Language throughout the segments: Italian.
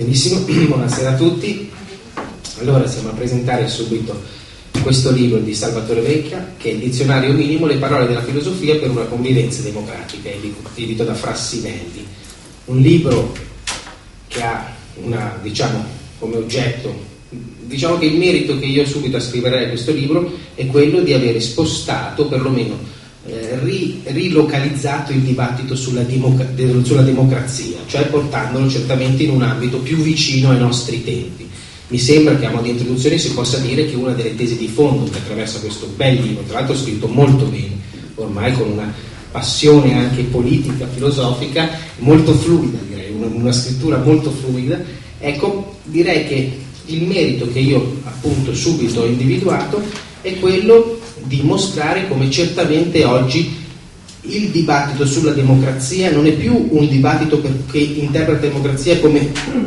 Benissimo, buonasera a tutti. Allora siamo a presentare subito questo libro di Salvatore Vecchia, che è il dizionario minimo, le parole della filosofia per una convivenza democratica, edito da Frassinelli. Un libro che ha come oggetto, che il merito che io subito ascriverei a questo libro è quello di avere spostato, perlomeno rilocalizzato il dibattito sulla democrazia, cioè portandolo certamente in un ambito più vicino ai nostri tempi. Mi sembra che a modo di introduzione si possa dire che una delle tesi di fondo che attraversa questo bel libro, tra l'altro scritto molto bene, ormai con una passione anche politica, filosofica, molto fluida, direi, una scrittura molto fluida, ecco, direi che il merito che io appunto subito ho individuato è quello di mostrare come certamente oggi il dibattito sulla democrazia non è più un dibattito che interpreta la democrazia come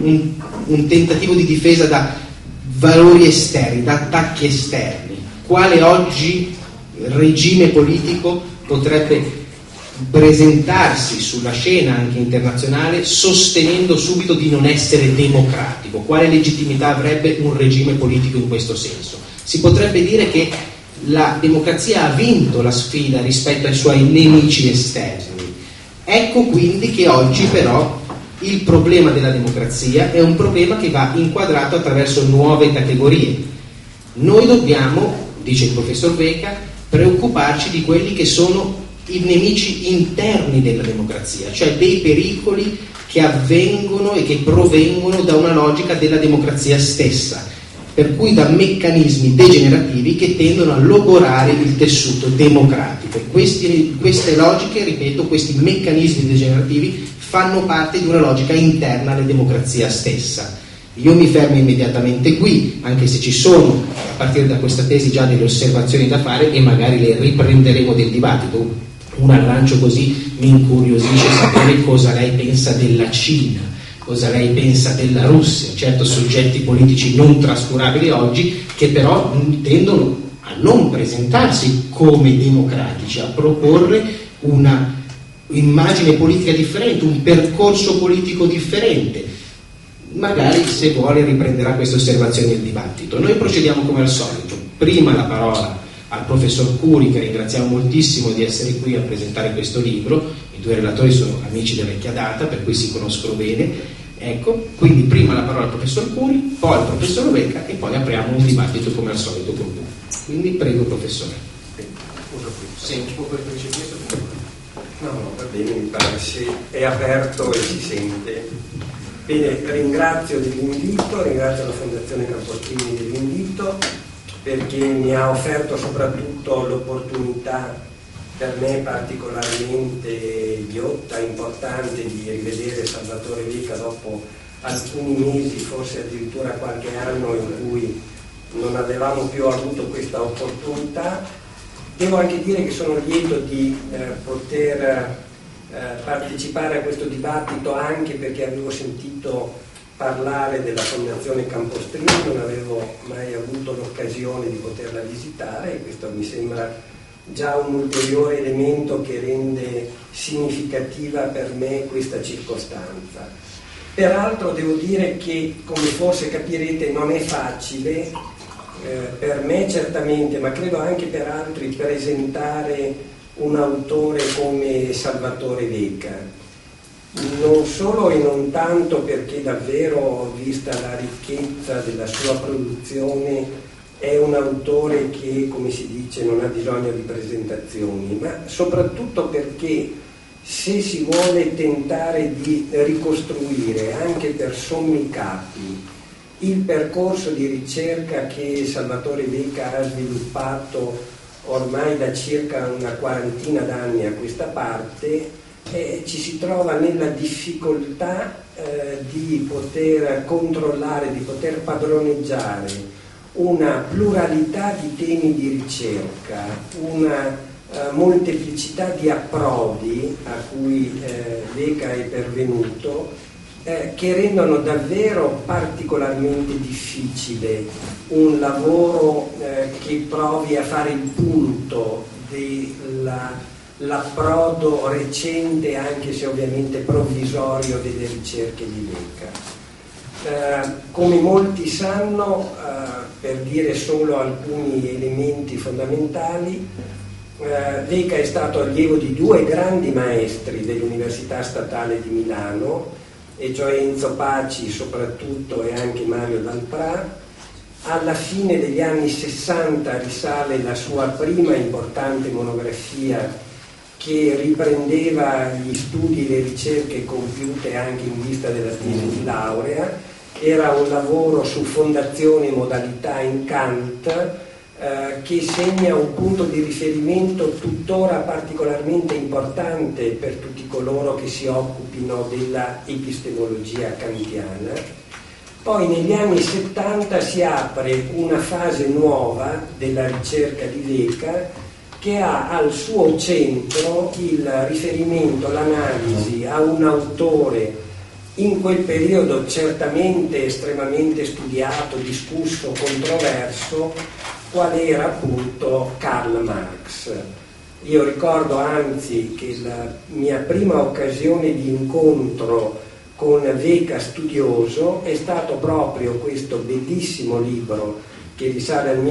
un tentativo di difesa da valori esterni, da attacchi esterni. Quale oggi regime politico potrebbe presentarsi sulla scena anche internazionale sostenendo subito di non essere democratico? Quale legittimità avrebbe un regime politico in questo senso? Si potrebbe dire che la democrazia ha vinto la sfida rispetto ai suoi nemici esterni. Ecco quindi che oggi però il problema della democrazia è un problema che va inquadrato attraverso nuove categorie. Noi dobbiamo, dice il professor Vecchia, preoccuparci di quelli che sono i nemici interni della democrazia, cioè dei pericoli che avvengono e che provengono da una logica della democrazia stessa, per cui da meccanismi degenerativi che tendono a logorare il tessuto democratico. Queste logiche, ripeto, questi meccanismi degenerativi fanno parte di una logica interna alla democrazia stessa. Io mi fermo immediatamente qui, anche se ci sono, a partire da questa tesi, già delle osservazioni da fare e magari le riprenderemo del dibattito. Un aggancio così mi incuriosisce sapere cosa lei pensa della Cina, cosa lei pensa della Russia, certo soggetti politici non trascurabili oggi che però tendono a non presentarsi come democratici, a proporre una immagine politica differente, un percorso politico differente. Magari, se vuole, riprenderà queste osservazioni del dibattito. Noi procediamo come al solito. Prima la parola al professor Curi, che ringraziamo moltissimo di essere qui a presentare questo libro. I due relatori sono amici della vecchia data, per cui si conoscono bene. Ecco, quindi prima la parola al professor Curi, poi al professor Vecchia e poi apriamo un dibattito come al solito con lui. Quindi prego, professore. Sì, un po' per questo. No, va bene, mi pare se è aperto e si sente. Bene, ringrazio dell'invito, ringrazio la Fondazione Campostrini dell'invito, perché mi ha offerto soprattutto l'opportunità, per me particolarmente ghiotta, importante, di rivedere Salvatore Vecchia dopo alcuni mesi, forse addirittura qualche anno in cui non avevamo più avuto questa opportunità. Devo anche dire che sono lieto di poter partecipare a questo dibattito, anche perché avevo sentito parlare della Fondazione Campostrini, non avevo mai avuto l'occasione di poterla visitare e questo mi sembra già un ulteriore elemento che rende significativa per me questa circostanza. Peraltro devo dire che, come forse capirete, non è facile per me certamente, ma credo anche per altri, presentare un autore come Salvatore Vecchia. Non solo e non tanto perché davvero, vista la ricchezza della sua produzione, è un autore che, come si dice, non ha bisogno di presentazioni, ma soprattutto perché se si vuole tentare di ricostruire anche per sommi capi il percorso di ricerca che Salvatore Vecchia ha sviluppato ormai da circa una quarantina d'anni a questa parte, ci si trova nella difficoltà di poter controllare, di poter padroneggiare una pluralità di temi di ricerca, una molteplicità di approdi a cui Vecchia è pervenuto, che rendono davvero particolarmente difficile un lavoro che provi a fare il punto dell'approdo recente, anche se ovviamente provvisorio, delle ricerche di Vecchia. Come molti sanno, per dire solo alcuni elementi fondamentali, Weca è stato allievo di due grandi maestri dell'Università Statale di Milano, e cioè Enzo Paci soprattutto e anche Mario Dalprà. Alla fine degli anni 60 risale la sua prima importante monografia che riprendeva gli studi e le ricerche compiute anche in vista della tesi di laurea. Era un lavoro su fondazione e modalità in Kant, che segna un punto di riferimento tuttora particolarmente importante per tutti coloro che si occupino della epistemologia kantiana. Poi negli anni 70 si apre una fase nuova della ricerca di Weca, che ha al suo centro il riferimento, l'analisi a un autore in quel periodo certamente estremamente studiato, discusso, controverso, qual era appunto Karl Marx. Io ricordo anzi che la mia prima occasione di incontro con Weca studioso è stato proprio questo bellissimo libro che risale al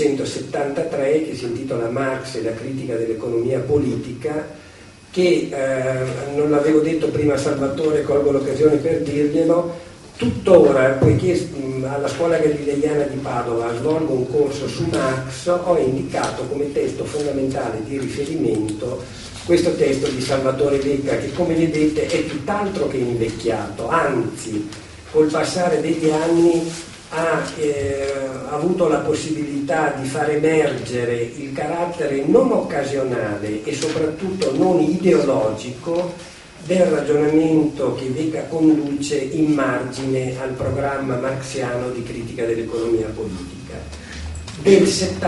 1973, che si intitola Marx e la critica dell'economia politica, che non l'avevo detto prima a Salvatore, colgo l'occasione per dirglielo. Tuttora, poiché alla Scuola Galileiana di Padova svolgo un corso su Marx, ho indicato come testo fondamentale di riferimento questo testo di Salvatore Weca, che come vedete è tutt'altro che invecchiato, anzi col passare degli anni ha avuto la possibilità di far emergere il carattere non occasionale e soprattutto non ideologico del ragionamento che Weca conduce in margine al programma marxiano di critica dell'economia politica. Del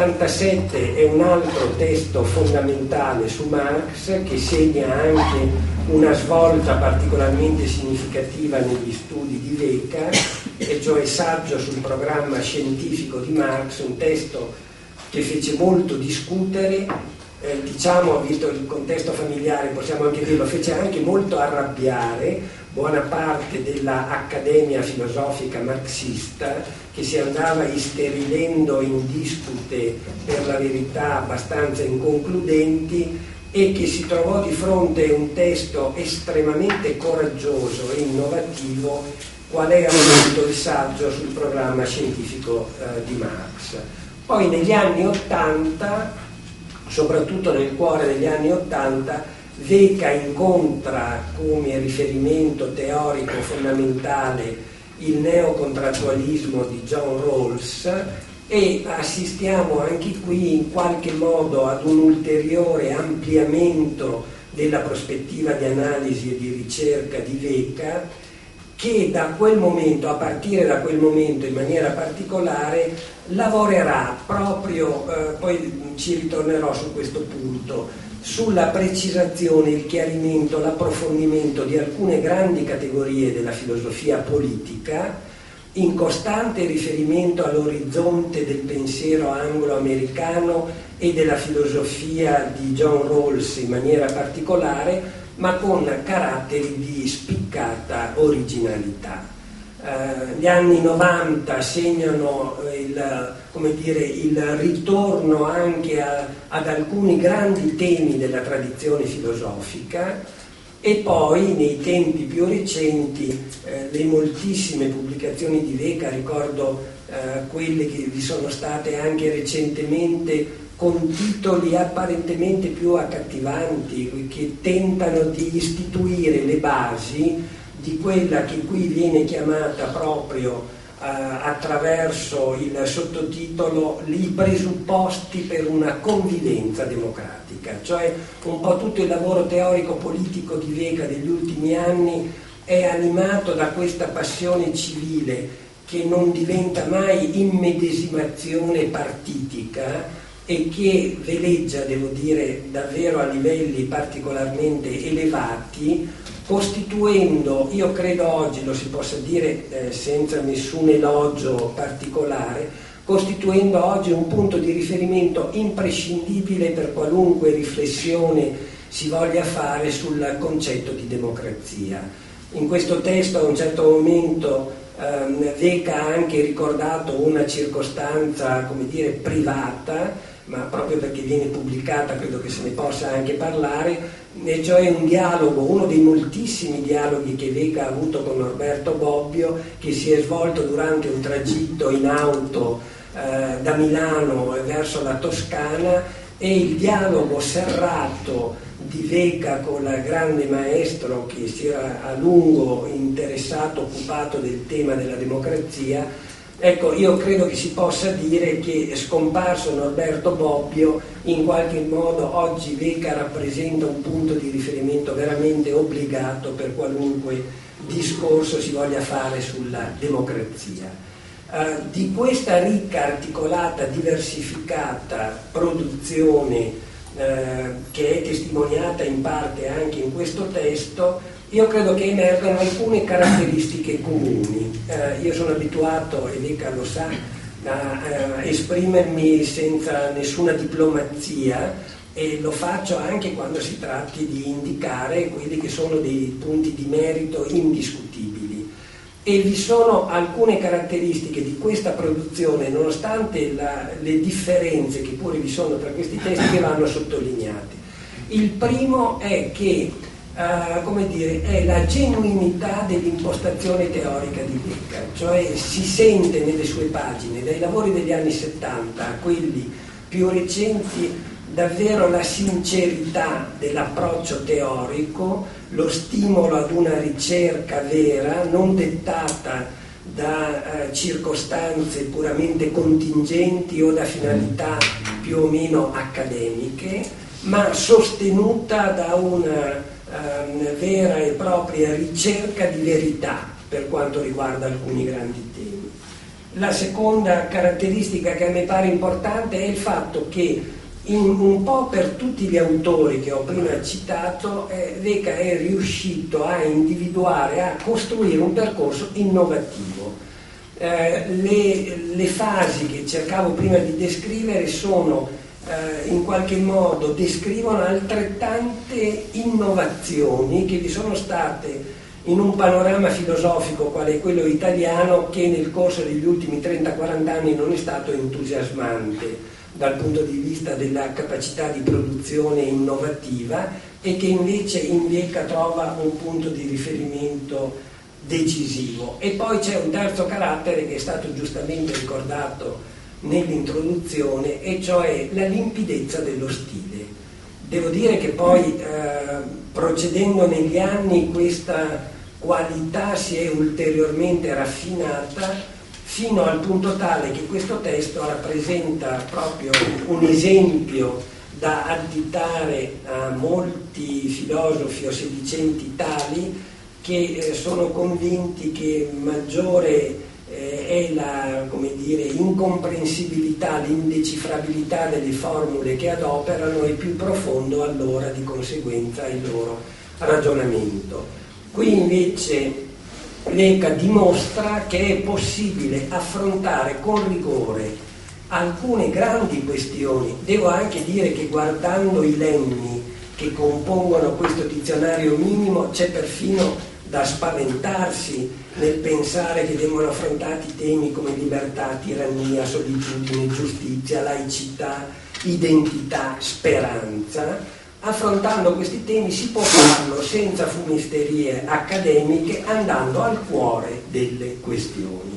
77 è un altro testo fondamentale su Marx che segna anche una svolta particolarmente significativa negli studi di Weca, e cioè Saggio sul programma scientifico di Marx, un testo che fece molto discutere. Diciamo, visto il contesto familiare, possiamo anche dirlo, fece anche molto arrabbiare buona parte della accademia filosofica marxista, che si andava isterilendo in dispute per la verità abbastanza inconcludenti, e che si trovò di fronte a un testo estremamente coraggioso e innovativo, qual è appunto il saggio sul programma scientifico di Marx. Poi negli anni '80, soprattutto nel cuore degli anni '80, Weca incontra come riferimento teorico fondamentale il neocontrattualismo di John Rawls, e assistiamo anche qui in qualche modo ad un ulteriore ampliamento della prospettiva di analisi e di ricerca di Weca, che da quel momento, a partire da quel momento in maniera particolare, lavorerà proprio, poi ci ritornerò su questo punto, sulla precisazione, il chiarimento, l'approfondimento di alcune grandi categorie della filosofia politica, in costante riferimento all'orizzonte del pensiero anglo-americano e della filosofia di John Rawls in maniera particolare, ma con caratteri di spiccata originalità. Gli anni 90 segnano il ritorno anche ad alcuni grandi temi della tradizione filosofica, e poi nei tempi più recenti le moltissime pubblicazioni di Weca, ricordo quelle che vi sono state anche recentemente con titoli apparentemente più accattivanti, che tentano di istituire le basi di quella che qui viene chiamata proprio attraverso il sottotitolo i presupposti per una convivenza democratica, cioè un po' tutto il lavoro teorico-politico di Weca degli ultimi anni è animato da questa passione civile che non diventa mai immedesimazione partitica e che veleggia, devo dire, davvero a livelli particolarmente elevati, costituendo, io credo oggi lo si possa dire senza nessun elogio particolare, costituendo oggi un punto di riferimento imprescindibile per qualunque riflessione si voglia fare sul concetto di democrazia. In questo testo a un certo momento Veca ha anche ricordato una circostanza, come dire, privata, ma proprio perché viene pubblicata credo che se ne possa anche parlare, e cioè un dialogo, uno dei moltissimi dialoghi che Veca ha avuto con Norberto Bobbio, che si è svolto durante un tragitto in auto da Milano verso la Toscana, e il dialogo serrato di Veca con il grande maestro che si era a lungo interessato, occupato del tema della democrazia. Ecco, io credo che si possa dire che, scomparso Norberto Bobbio, in qualche modo oggi Veca rappresenta un punto di riferimento veramente obbligato per qualunque discorso si voglia fare sulla democrazia. Di questa ricca, articolata, diversificata produzione che è testimoniata in parte anche in questo testo, io credo che emergano alcune caratteristiche comuni. Io sono abituato, e Veca lo sa, a esprimermi senza nessuna diplomazia, e lo faccio anche quando si tratti di indicare quelli che sono dei punti di merito indiscutibili. E vi sono alcune caratteristiche di questa produzione, nonostante le differenze che pure vi sono tra questi testi, che vanno sottolineate. Il primo è che è la genuinità dell'impostazione teorica di Veca, cioè si sente nelle sue pagine, dai lavori degli anni 70 a quelli più recenti, davvero la sincerità dell'approccio teorico, lo stimolo ad una ricerca vera, non dettata da circostanze puramente contingenti o da finalità più o meno accademiche, ma sostenuta da una vera e propria ricerca di verità per quanto riguarda alcuni grandi temi. La seconda caratteristica che a me pare importante è il fatto che un po' per tutti gli autori che ho prima citato, Veca è riuscito a individuare, a costruire un percorso innovativo. Le fasi che cercavo prima di descrivere sono in qualche modo descrivono altrettante innovazioni che vi sono state in un panorama filosofico quale è quello italiano, che nel corso degli ultimi 30-40 anni non è stato entusiasmante dal punto di vista della capacità di produzione innovativa, e che invece in Veca trova un punto di riferimento decisivo. E poi c'è un terzo carattere che è stato giustamente ricordato nell'introduzione, e cioè la limpidezza dello stile. Devo dire che poi procedendo negli anni questa qualità si è ulteriormente raffinata, fino al punto tale che questo testo rappresenta proprio un esempio da additare a molti filosofi o sedicenti tali che sono convinti che maggiore è la, come dire, incomprensibilità, l'indecifrabilità delle formule che adoperano, e più profondo allora di conseguenza il loro ragionamento. Qui invece Veca dimostra che è possibile affrontare con rigore alcune grandi questioni. Devo anche dire che, guardando i lemmi che compongono questo dizionario minimo, c'è perfino da spaventarsi nel pensare che vengono affrontati temi come libertà, tirannia, solitudine, giustizia, laicità, identità, speranza. Affrontando questi temi si può farlo senza fumisterie accademiche, andando al cuore delle questioni.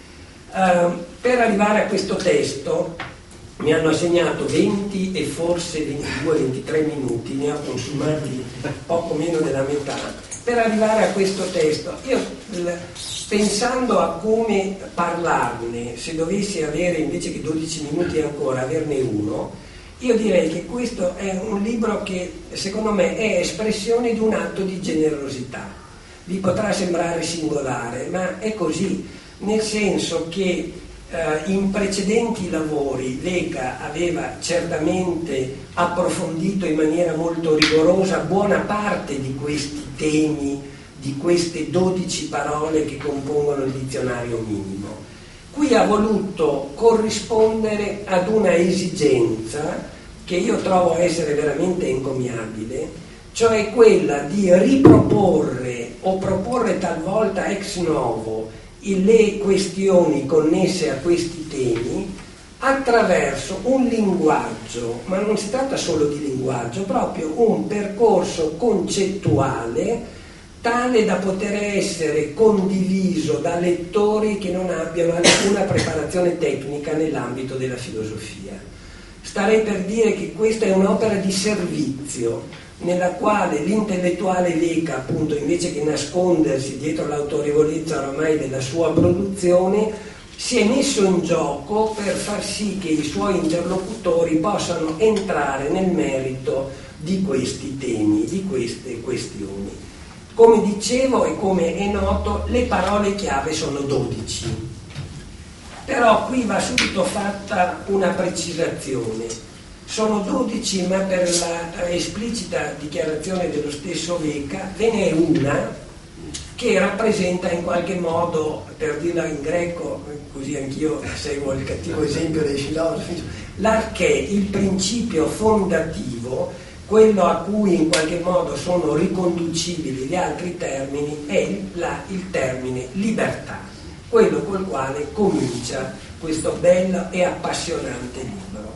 Per arrivare a questo testo mi hanno assegnato 20 e forse 22-23 minuti, ne ho consumati poco meno della metà. Per arrivare a questo testo, io pensando a come parlarne, se dovessi avere invece che 12 minuti ancora, averne uno, io direi che questo è un libro che secondo me è espressione di un atto di generosità. Vi potrà sembrare singolare, ma è così, nel senso che in precedenti lavori Veca aveva certamente approfondito in maniera molto rigorosa buona parte di questi temi, di queste 12 parole che compongono il dizionario minimo. Qui ha voluto corrispondere ad una esigenza che io trovo essere veramente encomiabile, cioè quella di riproporre o proporre talvolta ex novo le questioni connesse a questi temi attraverso un linguaggio, ma non si tratta solo di linguaggio, proprio un percorso concettuale tale da poter essere condiviso da lettori che non abbiano alcuna preparazione tecnica nell'ambito della filosofia. Starei per dire che questa è un'opera di servizio, nella quale l'intellettuale Veca, appunto, invece che nascondersi dietro l'autorevolezza oramai della sua produzione, si è messo in gioco per far sì che i suoi interlocutori possano entrare nel merito di questi temi, di queste questioni. Come dicevo e come è noto, le parole chiave sono 12. Però qui va subito fatta una precisazione. Sono 12, ma per la esplicita dichiarazione dello stesso Veca ve n'è una che rappresenta in qualche modo, per dirla in greco, così anch'io seguo il cattivo esempio dei filosofi, l'arché, il principio fondativo, quello a cui in qualche modo sono riconducibili gli altri termini, è il termine libertà, quello col quale comincia questo bello e appassionante libro.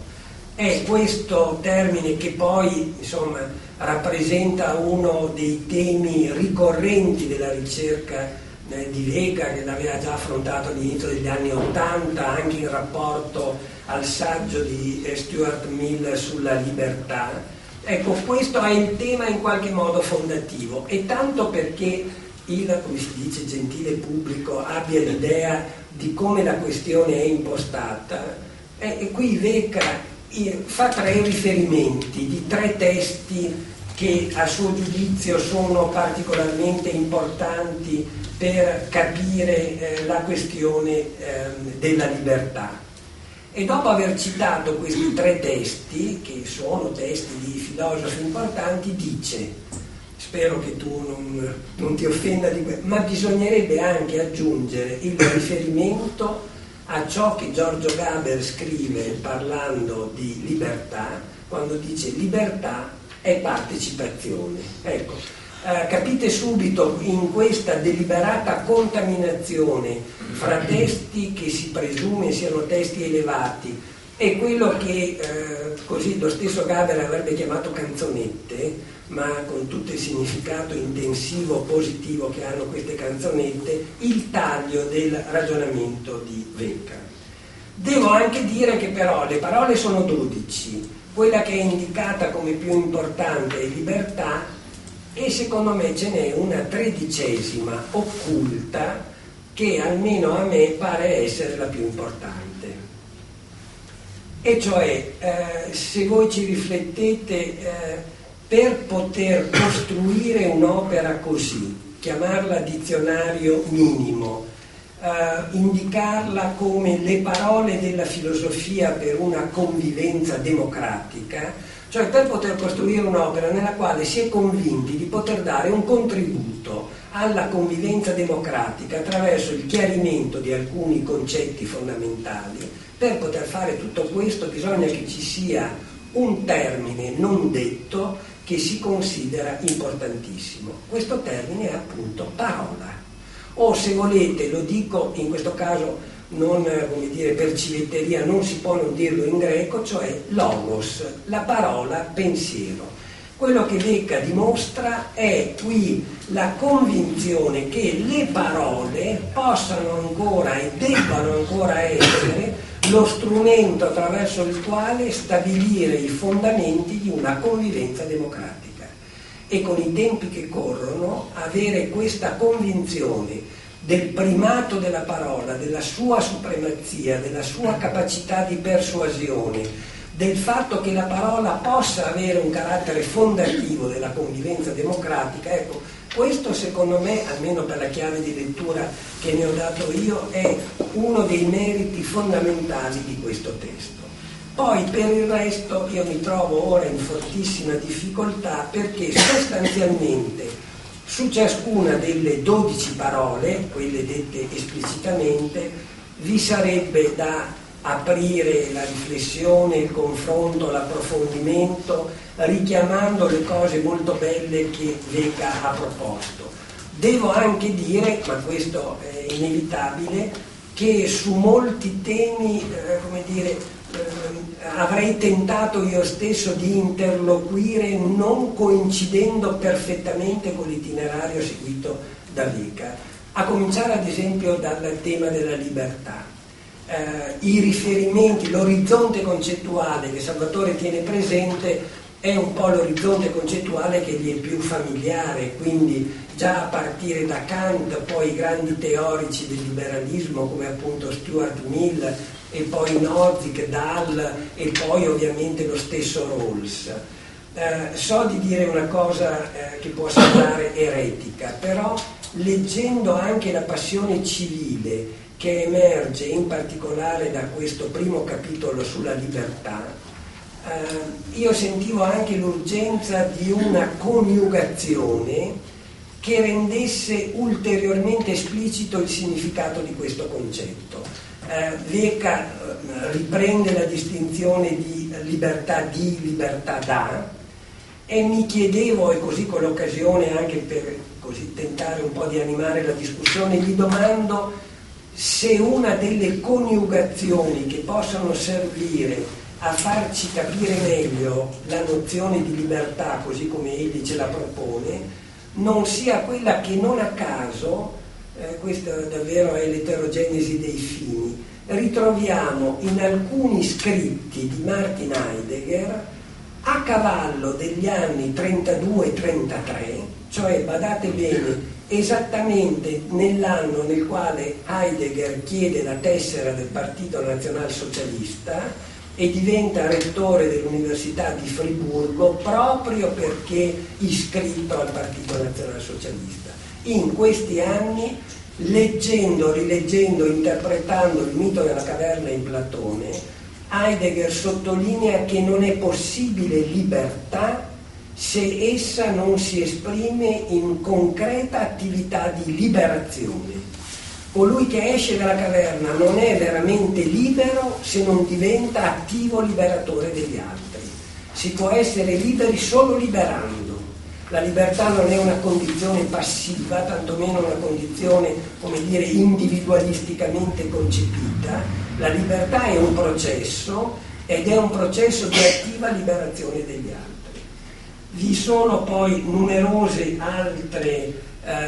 È questo termine che poi, insomma, rappresenta uno dei temi ricorrenti della ricerca di Veca, che l'aveva già affrontato all'inizio degli anni '80, anche in rapporto al saggio di Stuart Mill sulla libertà. Ecco, questo è il tema in qualche modo fondativo, e tanto perché il, come si dice, gentile pubblico abbia l'idea di come la questione è impostata, e qui Veca fa 3 riferimenti di 3 testi che a suo giudizio sono particolarmente importanti per capire la questione della libertà. E dopo aver citato questi 3 testi, che sono testi di filosofi importanti, dice, spero che tu non ti offenda di questo, ma bisognerebbe anche aggiungere il riferimento a ciò che Giorgio Gaber scrive parlando di libertà, quando dice libertà è partecipazione. Ecco, capite subito in questa deliberata contaminazione fra testi che si presume siano testi elevati e quello che così lo stesso Gaber avrebbe chiamato canzonette, ma con tutto il significato intensivo, positivo che hanno queste canzonette, il taglio del ragionamento di Veca. Devo anche dire che però le parole sono 12, quella che è indicata come più importante è libertà, e secondo me ce n'è una 13ª occulta che almeno a me pare essere la più importante. E cioè, se voi ci riflettete, per poter costruire un'opera così, chiamarla dizionario minimo, indicarla come le parole della filosofia per una convivenza democratica, cioè per poter costruire un'opera nella quale si è convinti di poter dare un contributo alla convivenza democratica attraverso il chiarimento di alcuni concetti fondamentali, per poter fare tutto questo bisogna che ci sia un termine non detto che si considera importantissimo. Questo termine è appunto parola, o se volete, lo dico in questo caso non, come dire, per civetteria, non si può non dirlo in greco, cioè logos, la parola pensiero. Quello che Veca dimostra è qui la convinzione che le parole possano ancora e debbano ancora essere lo strumento attraverso il quale stabilire i fondamenti di una convivenza democratica. E con i tempi che corrono, avere questa convinzione del primato della parola, della sua supremazia, della sua capacità di persuasione, del fatto che la parola possa avere un carattere fondativo della convivenza democratica, ecco, questo secondo me, almeno per la chiave di lettura che ne ho dato io, è uno dei meriti fondamentali di questo testo. Poi per il resto io mi trovo ora in fortissima difficoltà, perché sostanzialmente su ciascuna delle 12 parole, quelle dette esplicitamente, vi sarebbe da aprire la riflessione, il confronto, l'approfondimento, richiamando le cose molto belle che Veca ha proposto. Devo anche dire, ma questo è inevitabile, che su molti temi, avrei tentato io stesso di interloquire non coincidendo perfettamente con l'itinerario seguito da Wecker, a cominciare ad esempio dal tema della libertà. I riferimenti, l'orizzonte concettuale che Salvatore tiene presente è un po' l'orizzonte concettuale che gli è più familiare, quindi già a partire da Kant, poi i grandi teorici del liberalismo come appunto Stuart Mill e poi Nozick, Dahl e poi ovviamente lo stesso Rawls. So di dire una cosa che può sembrare eretica, però leggendo anche la passione civile che emerge in particolare da questo primo capitolo sulla libertà, io sentivo anche l'urgenza di una coniugazione che rendesse ulteriormente esplicito il significato di questo concetto. Wecker riprende la distinzione di libertà da, e mi chiedevo, e così con l'occasione anche per così tentare un po' di animare la discussione, mi domando se una delle coniugazioni che possono servire a farci capire meglio la nozione di libertà così come egli ce la propone non sia quella che non a caso, questa davvero è l'eterogenesi dei fini, ritroviamo in alcuni scritti di Martin Heidegger a cavallo degli anni 32-33, cioè badate bene, esattamente nell'anno nel quale Heidegger chiede la tessera del Partito Nazionalsocialista e diventa rettore dell'Università di Friburgo proprio perché iscritto al Partito Nazionalsocialista. In questi anni, leggendo, rileggendo, interpretando il mito della caverna in Platone, Heidegger sottolinea che non è possibile libertà se essa non si esprime in concreta attività di liberazione. Colui che esce dalla caverna non è veramente libero se non diventa attivo liberatore degli altri. Si può essere liberi solo liberando. La libertà non è una condizione passiva, tantomeno una condizione, individualisticamente concepita. La libertà è un processo ed è un processo di attiva liberazione degli altri. Vi sono poi numerose altre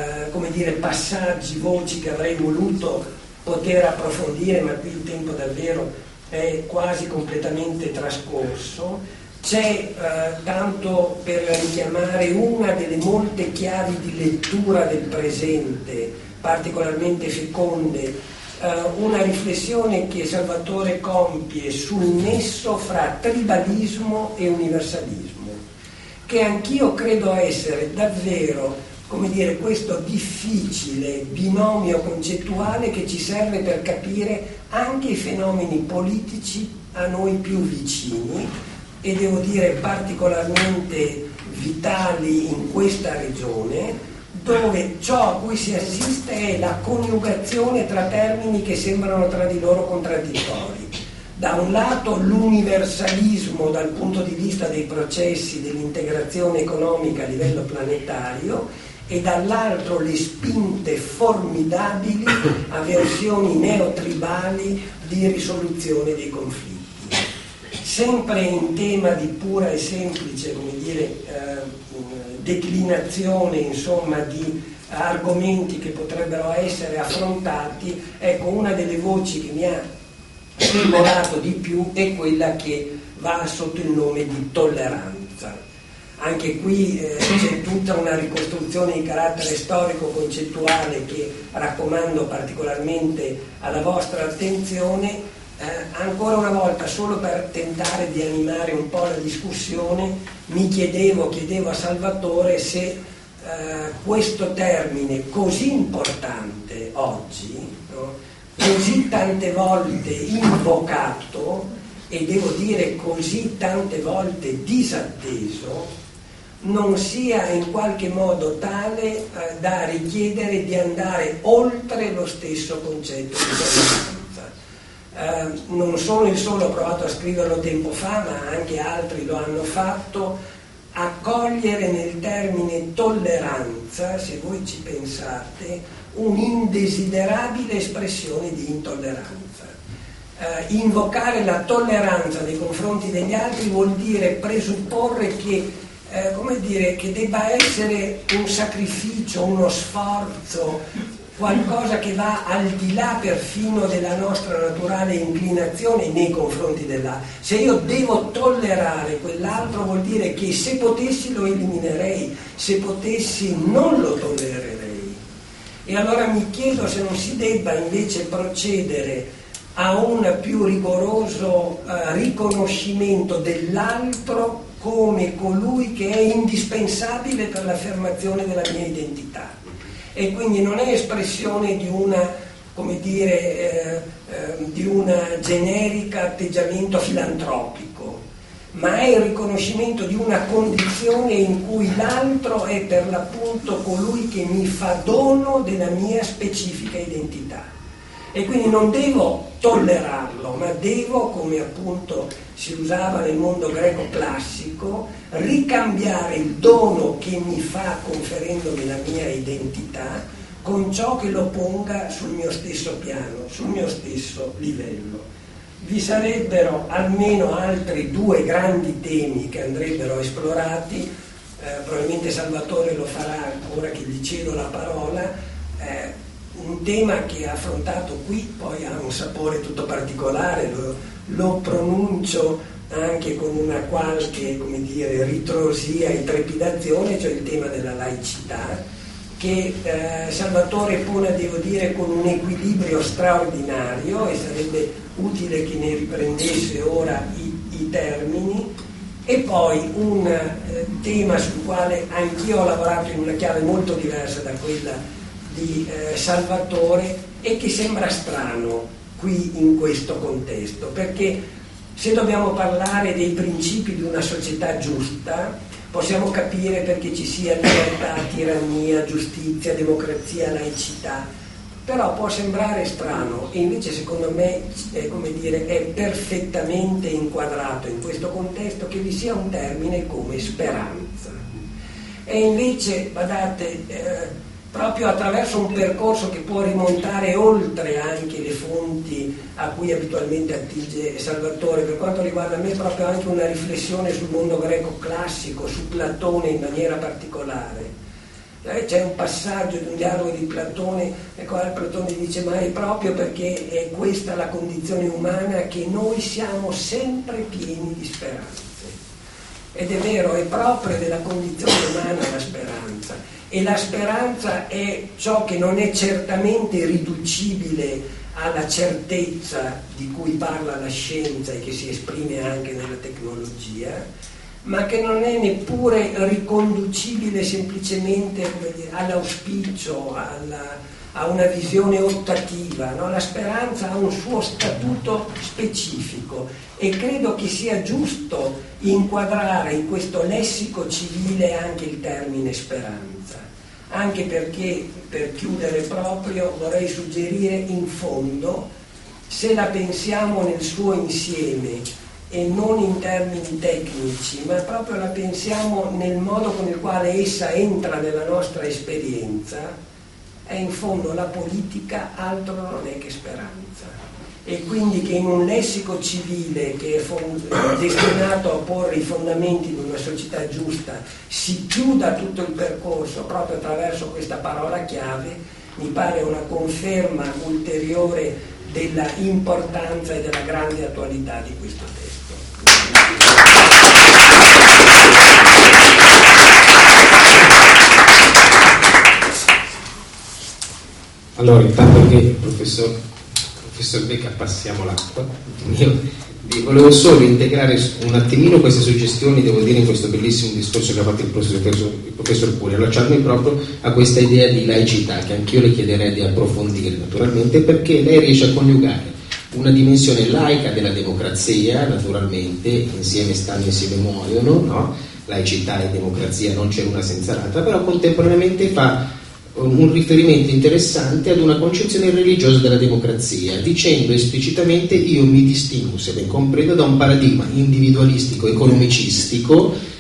passaggi, voci che avrei voluto poter approfondire, ma qui il tempo davvero è quasi completamente trascorso. C'è, tanto per richiamare una delle molte chiavi di lettura del presente, particolarmente feconde, una riflessione che Salvatore compie sul nesso fra tribalismo e universalismo, che anch'io credo essere davvero questo difficile binomio concettuale che ci serve per capire anche i fenomeni politici a noi più vicini e devo dire particolarmente vitali in questa regione, dove ciò a cui si assiste è la coniugazione tra termini che sembrano tra di loro contraddittori. Da un lato l'universalismo dal punto di vista dei processi dell'integrazione economica a livello planetario, e dall'altro le spinte formidabili a versioni neotribali di risoluzione dei conflitti. Sempre in tema di pura e semplice declinazione di argomenti che potrebbero essere affrontati, ecco, una delle voci che mi ha stimolato di più è quella che va sotto il nome di tolleranza. Anche qui c'è tutta una ricostruzione di carattere storico-concettuale che raccomando particolarmente alla vostra attenzione. Ancora una volta, solo per tentare di animare un po' la discussione, chiedevo a Salvatore se questo termine così importante oggi, no? Così tante volte invocato e devo dire così tante volte disatteso, non sia in qualche modo tale da richiedere di andare oltre lo stesso concetto di tolleranza. Non sono il solo, ho provato a scriverlo tempo fa, ma anche altri lo hanno fatto. accogliere nel termine tolleranza, se voi ci pensate, un'indesiderabile espressione di intolleranza. Invocare la tolleranza nei confronti degli altri vuol dire presupporre che, che debba essere un sacrificio, uno sforzo, qualcosa che va al di là perfino della nostra naturale inclinazione nei confronti dell'altro. Se io devo tollerare quell'altro vuol dire che se potessi lo eliminerei, se potessi non lo tollererei. E allora mi chiedo se non si debba invece procedere a un più rigoroso riconoscimento dell'altro come colui che è indispensabile per l'affermazione della mia identità. E quindi non è espressione di di un generico atteggiamento filantropico, ma è il riconoscimento di una condizione in cui l'altro è per l'appunto colui che mi fa dono della mia specifica identità. E quindi non devo tollerarlo, ma devo, come appunto si usava nel mondo greco classico, ricambiare il dono che mi fa conferendomi la mia identità con ciò che lo ponga sul mio stesso piano, sul mio stesso livello. Vi sarebbero almeno altri 2 grandi temi che andrebbero esplorati, probabilmente Salvatore lo farà ora che gli cedo la parola. Un tema che ha affrontato qui poi ha un sapore tutto particolare, lo pronuncio anche con una qualche ritrosia e trepidazione, cioè il tema della laicità, che Salvatore pone, devo dire, con un equilibrio straordinario, e sarebbe utile che ne riprendesse ora i termini. E poi un tema sul quale anch'io ho lavorato in una chiave molto diversa da quella di Salvatore, e che sembra strano qui in questo contesto, perché se dobbiamo parlare dei principi di una società giusta possiamo capire perché ci sia libertà, tirannia, giustizia, democrazia, laicità, però può sembrare strano, e invece secondo me è perfettamente inquadrato in questo contesto che vi sia un termine come speranza. E invece, badate, proprio attraverso un percorso che può rimontare oltre anche le fonti a cui abitualmente attinge Salvatore, per quanto riguarda me proprio anche una riflessione sul mondo greco classico, su Platone in maniera particolare. C'è un passaggio di un dialogo di Platone nel quale Platone dice: ma è proprio perché è questa la condizione umana che noi siamo sempre pieni di speranze. Ed è vero, è proprio della condizione umana la speranza. E la speranza è ciò che non è certamente riducibile alla certezza di cui parla la scienza e che si esprime anche nella tecnologia, ma che non è neppure riconducibile semplicemente all'auspicio, a una visione ottativa, no? La speranza ha un suo statuto specifico, e credo che sia giusto inquadrare in questo lessico civile anche il termine speranza, anche perché, per chiudere proprio, vorrei suggerire in fondo, se la pensiamo nel suo insieme e non in termini tecnici, ma proprio la pensiamo nel modo con il quale essa entra nella nostra esperienza, è in fondo la politica altro non è che speranza. E quindi che in un lessico civile che è destinato a porre i fondamenti di una società giusta si chiuda tutto il percorso proprio attraverso questa parola chiave, mi pare una conferma ulteriore della importanza e della grande attualità di questo testo. Allora, intanto che professor Becca passiamo l'acqua, io vi volevo solo integrare un attimino queste suggestioni, devo dire, in questo bellissimo discorso che ha fatto il professor Puri, allacciarmi proprio a questa idea di laicità che anch'io le chiederei di approfondire naturalmente, perché lei riesce a coniugare una dimensione laica della democrazia, naturalmente insieme stanno, insieme muoiono, no? Laicità e democrazia non c'è una senza l'altra, però contemporaneamente fa un riferimento interessante ad una concezione religiosa della democrazia, dicendo esplicitamente: io mi distingo, se ben comprendo, da un paradigma individualistico economicistico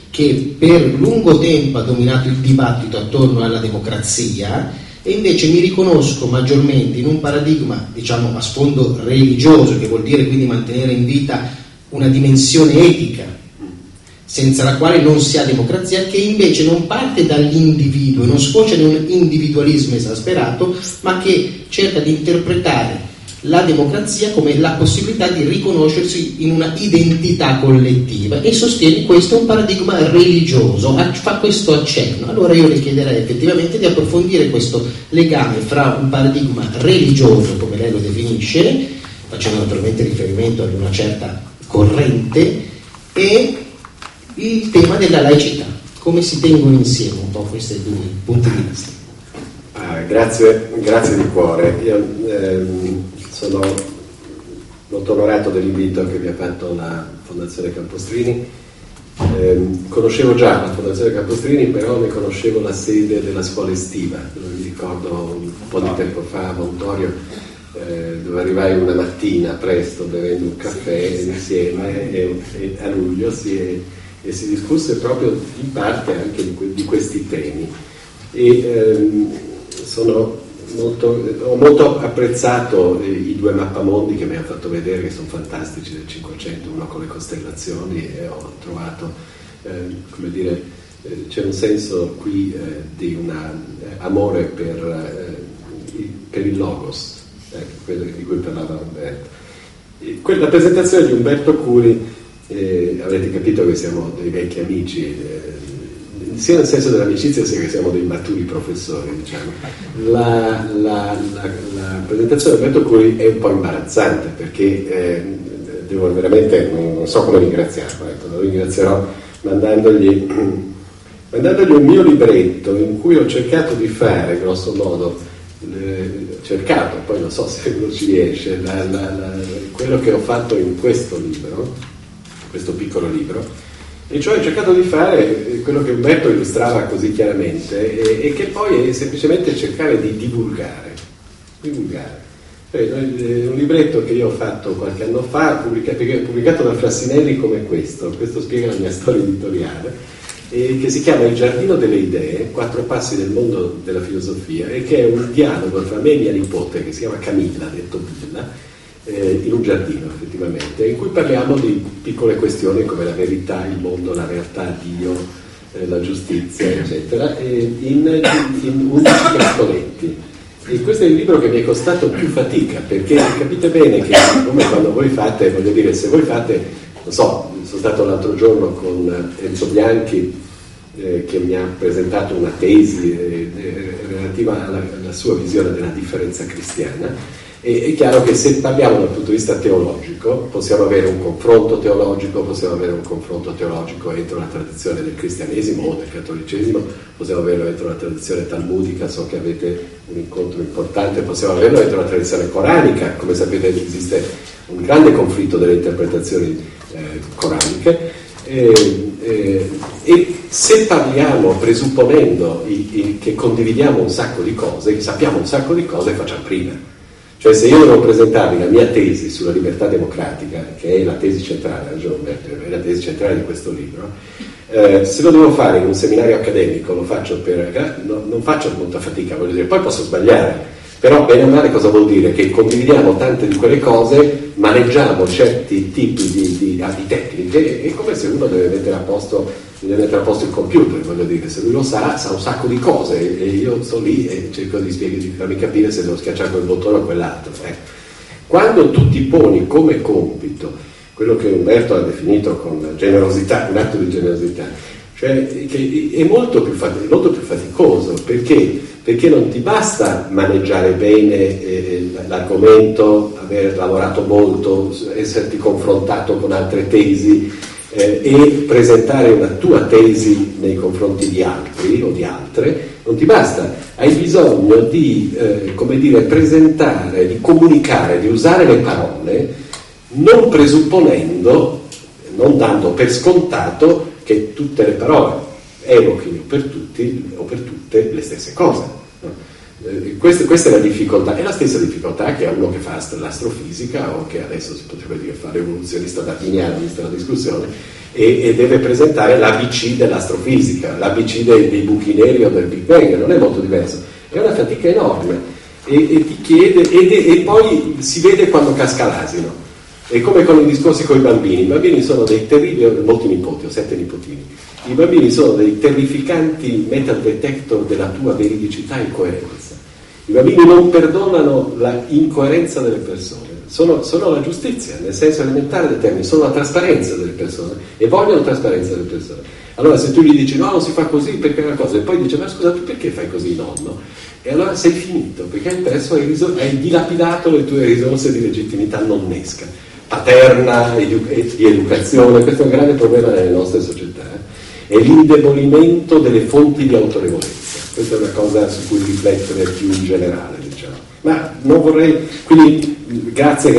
che per lungo tempo ha dominato il dibattito attorno alla democrazia, e invece mi riconosco maggiormente in un paradigma, diciamo, a sfondo religioso, che vuol dire quindi mantenere in vita una dimensione etica senza la quale non si ha democrazia, che invece non parte dall'individuo, non sfocia in un individualismo esasperato, ma che cerca di interpretare la democrazia come la possibilità di riconoscersi in una identità collettiva, e sostiene questo è un paradigma religioso, fa questo accenno. Allora io le chiederei effettivamente di approfondire questo legame fra un paradigma religioso, come lei lo definisce, facendo naturalmente riferimento ad una certa corrente, e il tema della laicità. Come si tengono insieme un po' questi due punti di vista? Grazie di cuore. Io sono molto onorato dell'invito che mi ha fatto la Fondazione Campostrini. Conoscevo già la Fondazione Campostrini, però ne conoscevo la sede della scuola estiva. Mi ricordo un po' di tempo fa a Montorio, dove arrivai una mattina presto bevendo un caffè insieme, e a luglio e si discusse proprio in parte anche di questi temi. Ho molto apprezzato i due mappamondi che mi hanno fatto vedere, che sono fantastici, del 500, uno con le costellazioni, e ho trovato, c'è un senso qui di un amore per il Logos, quello di cui parlava Umberto. La presentazione di Umberto Curi, avrete capito che siamo dei vecchi amici, sia nel senso dell'amicizia sia che siamo dei maturi professori, diciamo. La presentazione di Umberto Curi è un po' imbarazzante, perché devo veramente, non so come ringraziarlo, lo ringrazierò mandandogli un mio libretto in cui ho cercato di fare, grosso modo, poi non so se uno ci riesce, quello che ho fatto in questo libro, questo piccolo libro, e cioè ho cercato di fare quello che Umberto illustrava così chiaramente, e che poi è semplicemente cercare di divulgare. Un libretto che io ho fatto qualche anno fa, pubblicato da Frassinelli come questo spiega la mia storia editoriale, che si chiama Il giardino delle idee, 4 passi del mondo della filosofia, e che è un dialogo tra me e mia nipote, che si chiama Camilla, detto Billa, in un giardino effettivamente, in cui parliamo di piccole questioni come la verità, il mondo, la realtà, Dio, la giustizia, eccetera, in 11 capitoletti. E questo è il libro che mi è costato più fatica, perché capite bene che, come quando voi fate, voglio dire, se voi fate, non so, sono stato l'altro giorno con Enzo Bianchi, che mi ha presentato una tesi relativa alla sua visione della differenza cristiana. È chiaro che se parliamo dal punto di vista teologico possiamo avere un confronto teologico, entro la tradizione del cristianesimo o del cattolicesimo, possiamo averlo entro la tradizione talmudica, so che avete un incontro importante, possiamo averlo entro la tradizione coranica, come sapete esiste un grande conflitto delle interpretazioni coraniche, e se parliamo presupponendo che condividiamo un sacco di cose, che sappiamo un sacco di cose, facciamo prima. Cioè, se io devo presentarvi la mia tesi sulla libertà democratica, che è la tesi centrale, è la tesi centrale di questo libro, se lo devo fare in un seminario accademico, lo faccio non faccio molta fatica, voglio dire, poi posso sbagliare, però bene o male cosa vuol dire? Che condividiamo tante di quelle cose, maneggiamo certi tipi di tecniche, è come se uno deve mettere a posto il computer, voglio dire, se lui lo sa un sacco di cose, e io sto lì e cerco di farmi capire se devo schiacciare quel bottone o quell'altro. Quando tu ti poni come compito quello che Umberto ha definito con generosità, un atto di generosità, cioè che è molto più faticoso, perché non ti basta maneggiare bene l'argomento, aver lavorato molto, esserti confrontato con altre tesi, e presentare una tua tesi nei confronti di altri o di altre, non ti basta, hai bisogno di presentare, di comunicare, di usare le parole, non presupponendo, non dando per scontato che tutte le parole evochino per tutti o per tutte le stesse cose, no? Questa è la difficoltà, è la stessa difficoltà che ha uno che fa l'astrofisica o che adesso si potrebbe dire fa l'evoluzionista darwiniano, vista la discussione, e deve presentare l'ABC dell'astrofisica, l'ABC dei buchi neri o del Big Bang, non è molto diverso, è una fatica enorme e ti chiede, e poi si vede quando casca l'asino. È come con i discorsi con i bambini sono dei terribili, molti nipoti, ho 7 nipotini, i bambini sono dei terrificanti metal detector della tua veridicità e coerenza. I bambini non perdonano la incoerenza delle persone, sono la giustizia, nel senso elementare del termine, sono la trasparenza delle persone e vogliono trasparenza delle persone. Allora se tu gli dici no, non si fa così perché è una cosa, e poi dice ma scusa, tu perché fai così, nonno? E allora sei finito, perché hai perso, hai dilapidato le tue risorse di legittimità nonnesca, paterna e di educazione. Questo è un grande problema nelle nostre società, è l'indebolimento delle fonti di autorevolezza. Questa è una cosa su cui riflettere più in generale, diciamo. Ma non vorrei, quindi grazie,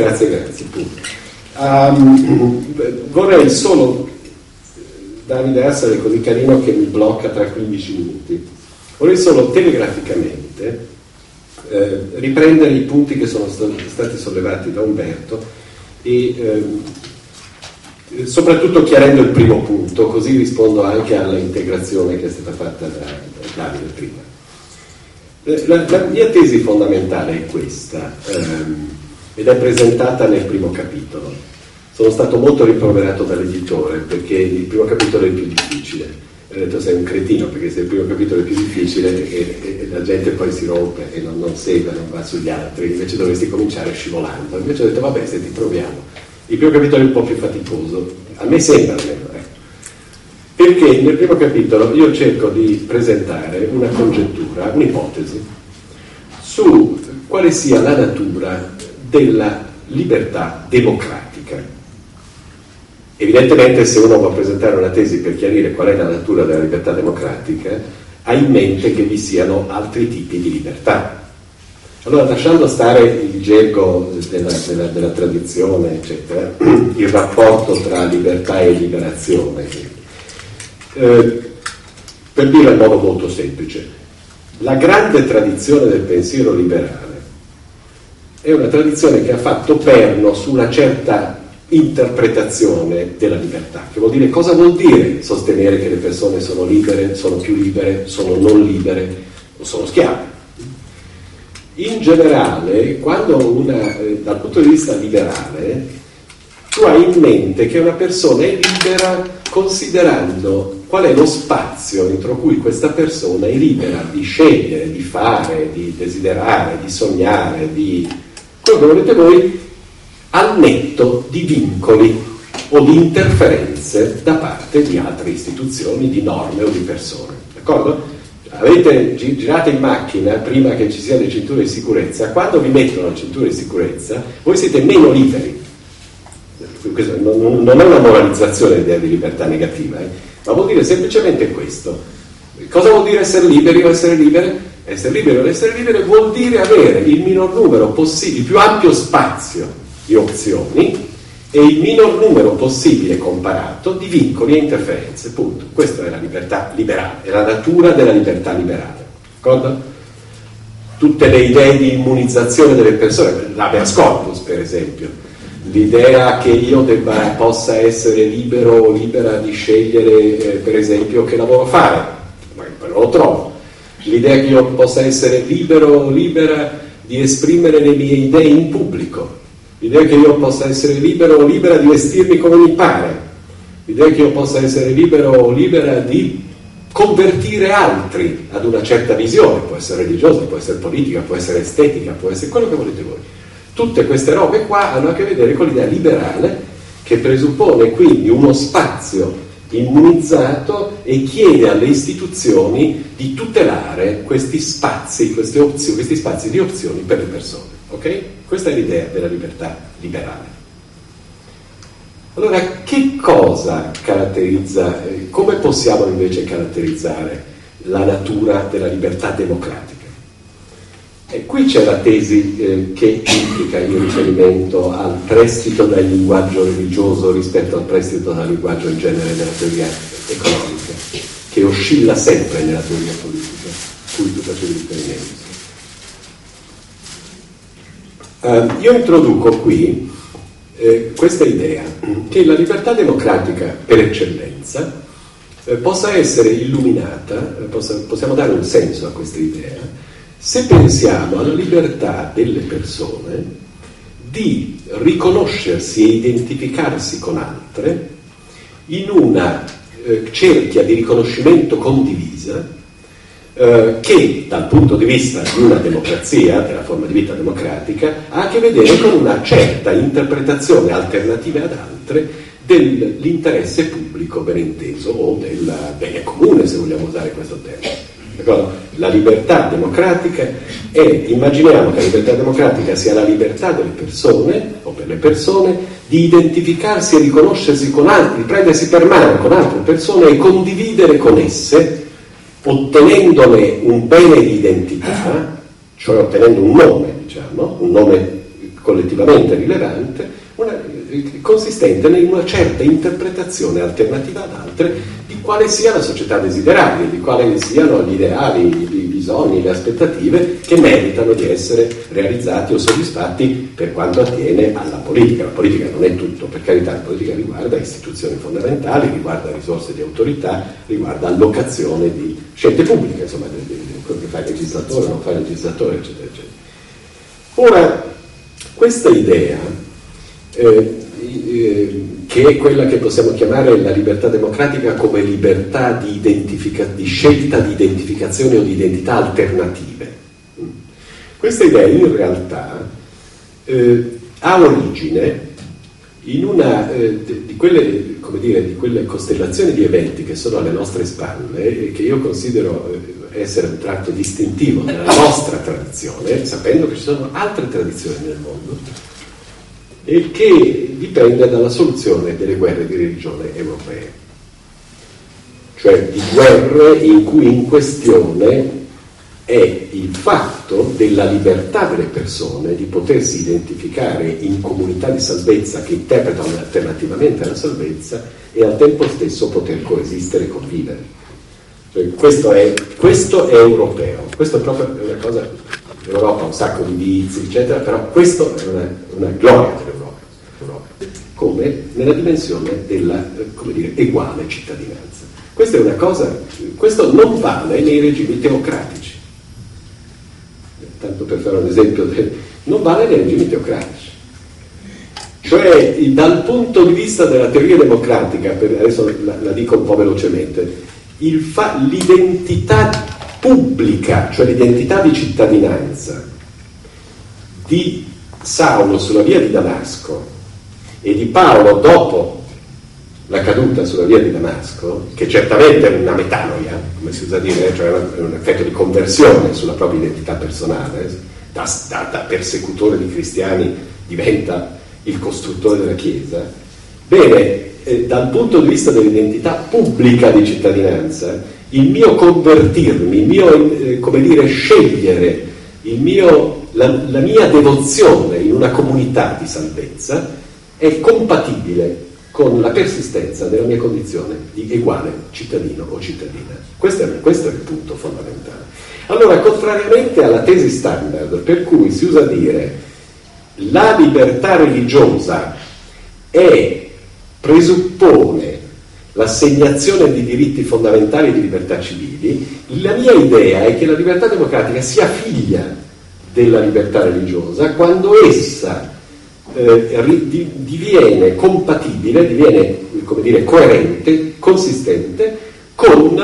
punto. Vorrei solo, Davide essere così carino che mi blocca tra 15 minuti, vorrei solo telegraficamente riprendere i punti che sono stati sollevati da Umberto e soprattutto chiarendo il primo punto, così rispondo anche alla integrazione che è stata fatta da Davide prima. La mia tesi fondamentale è questa, ed è presentata nel primo capitolo. Sono stato molto rimproverato dall'editore perché il primo capitolo è il più difficile. Ho detto sei un cretino, perché se il primo capitolo è più difficile e la gente poi si rompe e non segue, non va sugli altri, invece dovresti cominciare scivolando. Invece ho detto vabbè, senti, proviamo. Il primo capitolo è un po' più faticoso, a me sembra almeno, perché nel primo capitolo io cerco di presentare una congettura, un'ipotesi, su quale sia la natura della libertà democratica. Evidentemente se uno vuole presentare una tesi per chiarire qual è la natura della libertà democratica, ha in mente che vi siano altri tipi di libertà. Allora, lasciando stare il gergo della tradizione, eccetera, il rapporto tra libertà e liberazione, per dire in modo molto semplice, la grande tradizione del pensiero liberale è una tradizione che ha fatto perno su una certa interpretazione della libertà, che vuol dire cosa vuol dire sostenere che le persone sono libere, sono più libere, sono non libere o sono schiave. In generale, quando dal punto di vista liberale, tu hai in mente che una persona è libera considerando qual è lo spazio entro cui questa persona è libera di scegliere, di fare, di desiderare, di sognare, di quello che volete voi, al netto di vincoli o di interferenze da parte di altre istituzioni, di norme o di persone. D'accordo? Girate in macchina prima che ci siano le cinture di sicurezza, quando vi mettono le cinture di sicurezza voi siete meno liberi. Questo non è una moralizzazione l'idea di libertà negativa, ma vuol dire semplicemente questo. Cosa vuol dire essere liberi o essere libere? Essere liberi o essere libere vuol dire avere il minor numero possibile, il più ampio spazio di opzioni e il minor numero possibile comparato di vincoli e interferenze, punto. Questa è la libertà liberale, è la natura della libertà liberale, d'accordo? Tutte le idee di immunizzazione delle persone, l'habeas corpus per esempio, l'idea che io possa essere libero o libera di scegliere per esempio che lavoro fare, ma non lo trovo, l'idea che io possa essere libero o libera di esprimere le mie idee in pubblico, l'idea che io possa essere libero o libera di vestirmi come mi pare, l'idea che io possa essere libero o libera di convertire altri ad una certa visione, può essere religiosa, può essere politica, può essere estetica, può essere quello che volete voi. Tutte queste robe qua hanno a che vedere con l'idea liberale, che presuppone quindi uno spazio immunizzato e chiede alle istituzioni di tutelare questi spazi, questi spazi di opzioni per le persone. Ok? Questa è l'idea della libertà liberale. Allora, che cosa caratterizza, come possiamo invece caratterizzare la natura della libertà democratica? E qui c'è la tesi che implica il riferimento al prestito dal linguaggio religioso rispetto al prestito dal linguaggio in genere della teoria economica, che oscilla sempre nella teoria politica, cui tu facevi riferimento. Io introduco qui questa idea che la libertà democratica per eccellenza possa essere illuminata, possiamo dare un senso a questa idea, se pensiamo alla libertà delle persone di riconoscersi e identificarsi con altre in una cerchia di riconoscimento condivisa che dal punto di vista di una democrazia, della forma di vita democratica, ha a che vedere con una certa interpretazione alternativa ad altre dell'interesse pubblico ben inteso o del bene comune, se vogliamo usare questo termine. D'accordo? La libertà democratica immaginiamo che la libertà democratica sia la libertà delle persone o per le persone di identificarsi e riconoscersi con altri, di prendersi per mano con altre persone e condividere con esse, ottenendone un bene di identità, cioè ottenendo un nome, diciamo, un nome collettivamente rilevante, consistente in una certa interpretazione alternativa ad altre di quale sia la società desiderabile, di quali siano gli ideali, i bisogni, le aspettative che meritano di essere realizzati o soddisfatti per quanto attiene alla politica. La politica non è tutto, per carità, la politica riguarda istituzioni fondamentali, riguarda risorse di autorità, riguarda allocazione di scelte pubbliche, insomma, quello che fa il legislatore, non fa il legislatore, eccetera, eccetera. Ora, questa idea che è quella che possiamo chiamare la libertà democratica come libertà di scelta di identificazione o di identità alternative. Questa idea in realtà ha origine in una di quelle costellazioni di eventi che sono alle nostre spalle e che io considero essere un tratto distintivo della nostra tradizione, sapendo che ci sono altre tradizioni nel mondo, e che dipende dalla soluzione delle guerre di religione europee, cioè di guerre in cui in questione è il fatto della libertà delle persone di potersi identificare in comunità di salvezza che interpretano alternativamente la salvezza e al tempo stesso poter coesistere e convivere. Cioè, questo è europeo, questo è proprio una cosa. L'Europa ha un sacco di vizi, eccetera, però questo è una gloria dell'Europa, come nella dimensione della, eguale cittadinanza. Questa è una cosa, questo non vale nei regimi teocratici. Tanto per fare un esempio, non vale nei regimi teocratici. Cioè, dal punto di vista della teoria democratica, adesso la dico un po' velocemente, l'identità pubblica, cioè l'identità di cittadinanza di Saulo sulla via di Damasco e di Paolo dopo la caduta sulla via di Damasco, che certamente è una metanoia, come si usa dire, cioè un effetto di conversione sulla propria identità personale, da persecutore di cristiani diventa il costruttore della Chiesa. Bene, dal punto di vista dell'identità pubblica di cittadinanza, il mio convertirmi, il mio, scegliere, la mia devozione in una comunità di salvezza è compatibile con la persistenza della mia condizione di eguale cittadino o cittadina. Questo è il punto fondamentale. Allora, contrariamente alla tesi standard, per cui si usa dire la libertà religiosa presuppone l'assegnazione di diritti fondamentali e di libertà civili, la mia idea è che la libertà democratica sia figlia della libertà religiosa quando essa diviene compatibile, diviene coerente, consistente con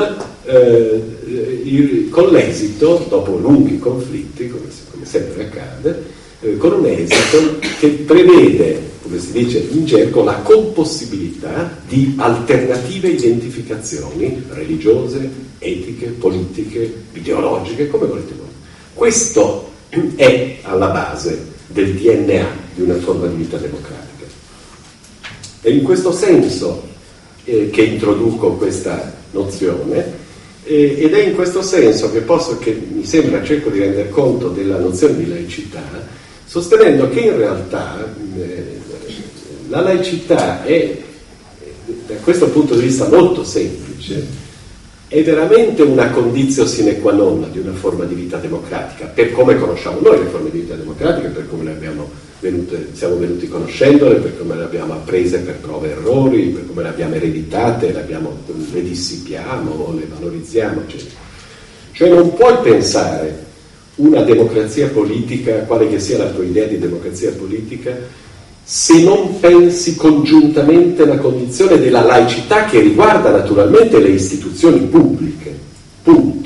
l'esito, dopo lunghi conflitti, come sempre accade, con un esito che prevede, come si dice in gergo, la compossibilità di alternative identificazioni religiose, etiche, politiche, ideologiche, come volete voi. Questo è alla base del DNA di una forma di vita democratica. È in questo senso che introduco questa nozione, ed è in questo senso che mi sembra cerco di rendere conto della nozione di laicità, sostenendo che in realtà la laicità è, da questo punto di vista molto semplice, è veramente una condizio sine qua non di una forma di vita democratica, per come conosciamo noi le forme di vita democratiche, per come siamo venuti conoscendole, per come le abbiamo apprese per prove e errori, per come le abbiamo ereditate, le dissipiamo, le valorizziamo, eccetera. Cioè non puoi pensare una democrazia politica, quale che sia la tua idea di democrazia politica, se non pensi congiuntamente la condizione della laicità che riguarda naturalmente le istituzioni pubbliche, punto.